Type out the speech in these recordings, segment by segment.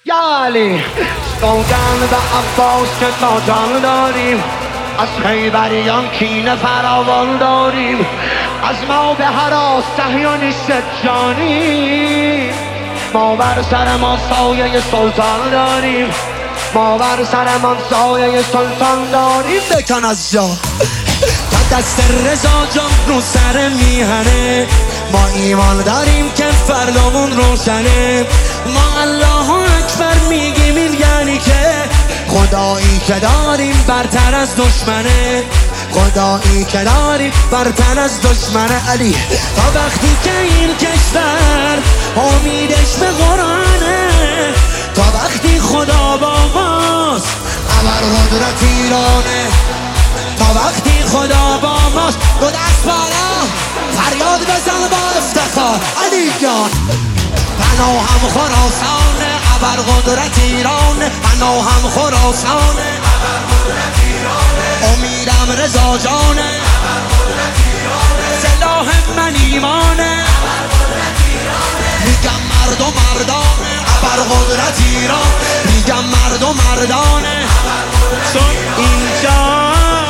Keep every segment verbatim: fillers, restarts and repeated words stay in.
یا علی سوگند به عباس که تا جان داریم، از خیبریان کینه فراوان داریم، از ما به هراس صهیون نیست جانی. ما بر سرمان سایه سلطان داریم، ما بر سرمان سایه سلطان داریم. بکن از جا تا دست رضا جان رو سر میهنه، ما ایمان داریم که فردامون روشنه. ما الله اکبر میگیم این یعنی که خدایی که داریم برتر از دشمنه، خدایی که داریم برتر از دشمنه. علی تا وقتی که این کشور امیدش به قرآنه، تا وقتی خدا با ماست ابر قدرت ایرانه، تا وقتی خدا با ماست دو دست بالا فریاد بزن با افتخار. علی جان پناهم خراسانه، ابر قدرت ایرانه، پناهم خراسانه، ابر قدرت ایرانه. امیدم رضا جانه، ابر قدرت ایرانه. سلاح من ایمانه، ابر قدرت ایرانه. میگم مرد و مردانه، ابر قدرت ایران. میگم مرد و مردانه، ابر قدرت ایران. اینجا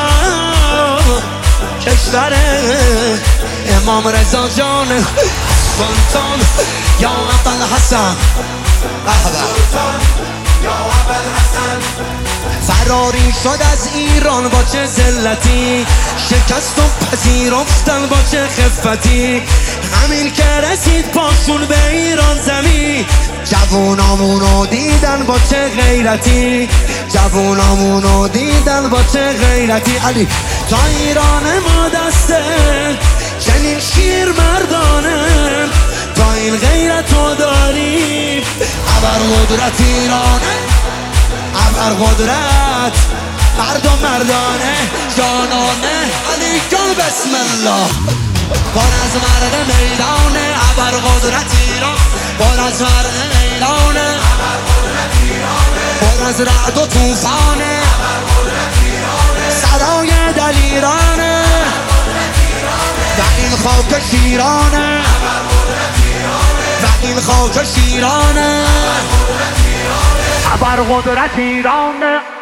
کشوره امام رضا جان سلطان یا ابوالحسن، سلطان یا ابوالحسن. فراری شد از ایران با چه ذلتی، شکست و پذیرفتن با چه خفتی. همین که رسید پاشون به ایران زمین، جوونامونو دیدن با چه غیرتی، جوونامونو دیدن با چه غیرتی. علی تا ایران ما دسته چنین شیر مردانه، تا این غیرتو داریم ابر قدرت ایرانه، ابر قدرت مرد و مردانه جانانه. علی جان بسم الله بار از مرد میدانه، ابر قدرت ایران. بار از مرد میدانه، ابر قدرت ایرانه. بار از رعد و توفانه، ابر قدرت ایرانه. سرای دلیرانه، ابر قدرت ایرانه. و این خاک شیرانه، ابر قدرت ایرانه. و این خاک شیرانه، ابر قدرت ایرانه.